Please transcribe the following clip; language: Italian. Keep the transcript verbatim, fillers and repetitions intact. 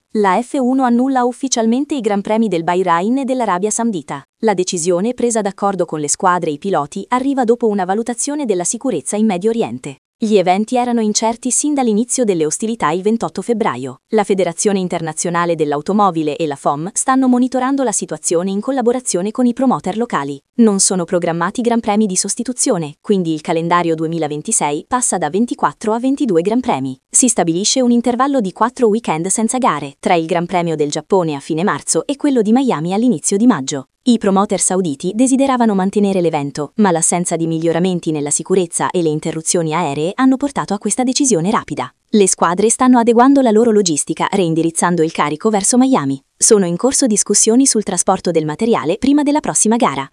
La F uno annulla ufficialmente i Gran Premi del Bahrain e dell'Arabia Saudita. La decisione, presa d'accordo con le squadre e i piloti, arriva dopo una valutazione della sicurezza in Medio Oriente. Gli eventi erano incerti sin dall'inizio delle ostilità il ventotto febbraio. La Federazione Internazionale dell'Automobile e la F O M stanno monitorando la situazione in collaborazione con i promoter locali. Non sono programmati Gran Premi di sostituzione, quindi il calendario duemilaventisei passa da ventiquattro a ventidue Gran Premi. Si stabilisce un intervallo di quattro weekend senza gare, tra il Gran Premio del Giappone a fine marzo e quello di Miami all'inizio di maggio. I promoter sauditi desideravano mantenere l'evento, ma l'assenza di miglioramenti nella sicurezza e le interruzioni aeree hanno portato a questa decisione rapida. Le squadre stanno adeguando la loro logistica, reindirizzando il carico verso Miami. Sono in corso discussioni sul trasporto del materiale prima della prossima gara.